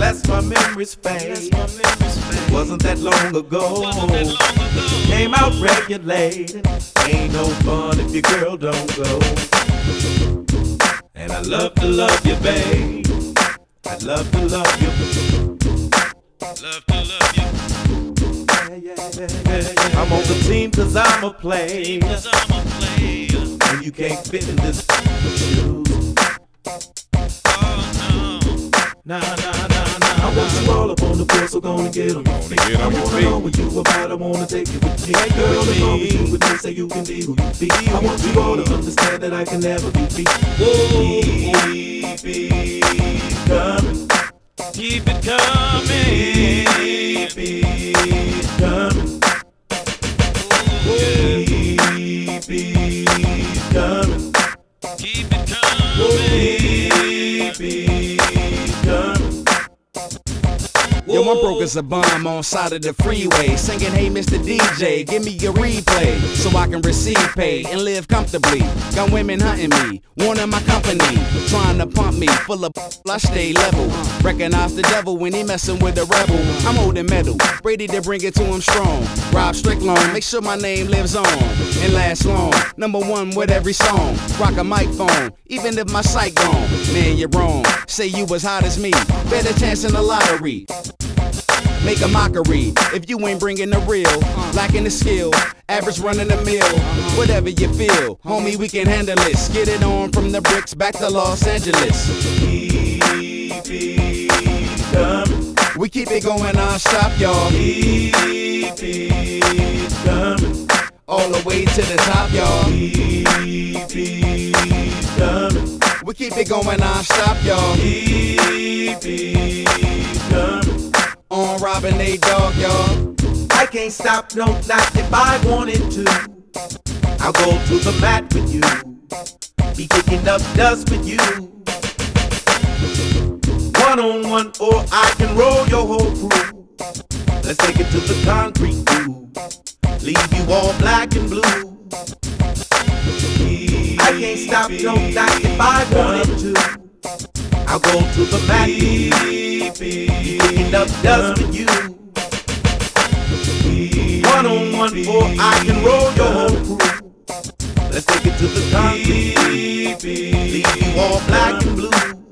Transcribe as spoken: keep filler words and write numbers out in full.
lest my memories fade. It wasn't that long ago. Came out regulated. Ain't no fun if your girl don't go. And I love to love you, babe. I love to love you. Love to love you. Yeah, yeah, yeah, yeah, yeah. I'm on the team cause I'm a player. And you can't fit in this shoes. Nah, nah, nah, nah. I want you all up on the floor, so gonna get on your feet. I wanna know what you about, I wanna take you with me. Girl, as long as you with me, say you can be who you be. I want you all to understand that I can never be beat. Keep it coming. Keep it coming. Keep it coming. Keep it coming. Keep it coming. Keep it coming. Yo, I'm broke as a bomb on side of the freeway, singing, hey, Mister D J, give me a replay, so I can receive pay and live comfortably. Got women hunting me, wanting my company, trying to pump me, full of I stay level. Recognize the devil when he messing with a rebel. I'm holding metal, ready to bring it to him strong. Rob Strickland, make sure my name lives on and lasts long. Number one with every song, rock a mic phone, even if my sight gone. Man, you're wrong, say you as hot as me, better chance in the lottery. Make a mockery if you ain't bringing the real, lacking the skill, average running the mill. Whatever you feel, homie, we can handle this. Get it on from the bricks back to Los Angeles. Keep it coming. We keep it going non-stop, y'all. Keep it coming. All the way to the top, y'all. Keep it coming. We keep it going non-stop, y'all. Keep it coming. On Robin A. Dog, y'all. I can't stop, no, not if I wanted to. I'll go to the mat with you, be kicking up dust with you. One on one, or I can roll your whole crew. Let's take it to the concrete groove, leave you all black and blue. I can't stop, no, not if I wanted to. I'll go to the mat, be kicking up dust with you. One on one, or I can roll your whole crew. Let's take it to the concrete, leave you all black and blue.